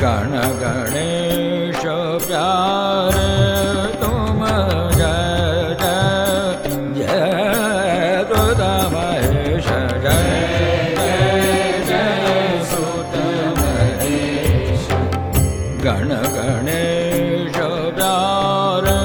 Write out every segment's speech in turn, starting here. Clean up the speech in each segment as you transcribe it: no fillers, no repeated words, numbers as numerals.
गण गणेश प्यारे तुम जय जय जय सुत महेश जय जय जय सुत महेश गण गणेश प्यारे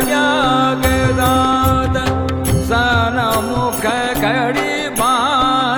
मुख कड़ी बाँ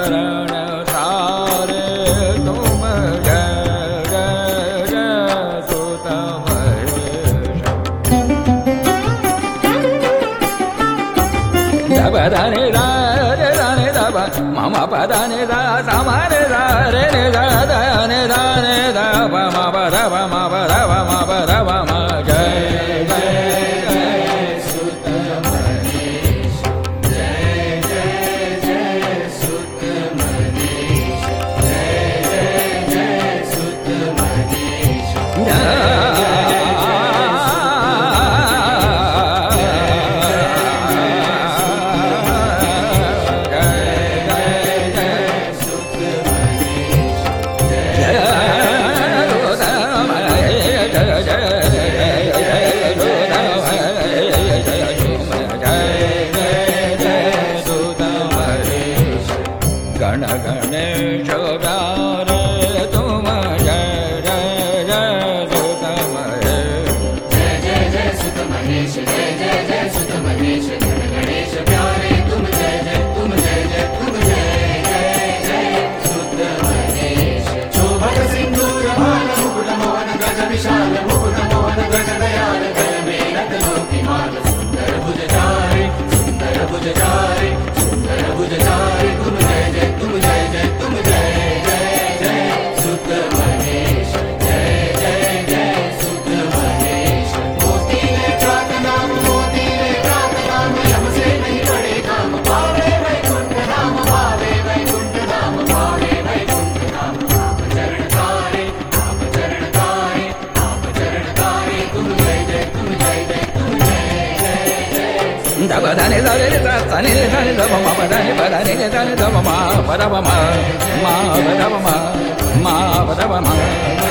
शरण सारे तुम जय जय जय सुत महेश दब धनि धनि दब मम पदनि दा समरे दा रे ने दा धनि धनि दब म पदब म पदब म पदब म जय जय जय सुत महेश जय जय जय सुत महेश जय जय जय सुत महेश गण गणेश प्यारे तुम जय जय जय सुत महेश जय जय जय सुत महेश जय जय जय सुत महेश गण गणेश प्यारे तुम जय जय तुम जय जय तुम जय जय जय सुत महेश शोभत सिंदूर भाल मुकुट मोहन गज विशाल मुकुट मोहन गज दयाल गल में रत लोकी माल सुंदर भुजचारे सुंदर भुजचारे सुंदर भुजचारे तुम जय जय तुम जय जय तुम जय जय जय सुत महेश जय जय जय सुत महेश मोती ले प्रात नाम हमसे नहीं पड़े काम पावे वैकुंठ धाम पावे वैकुंठ धाम पावे वैकुंठ धाम आप चरण तारे आप चरण तारे आप चरण तारे तुम जय जय तुम जय जय तुम जय जय जय दब धनि धनि धनि धनि दब म पदनि पदनि धनि दब म पदब म पदब म पदब म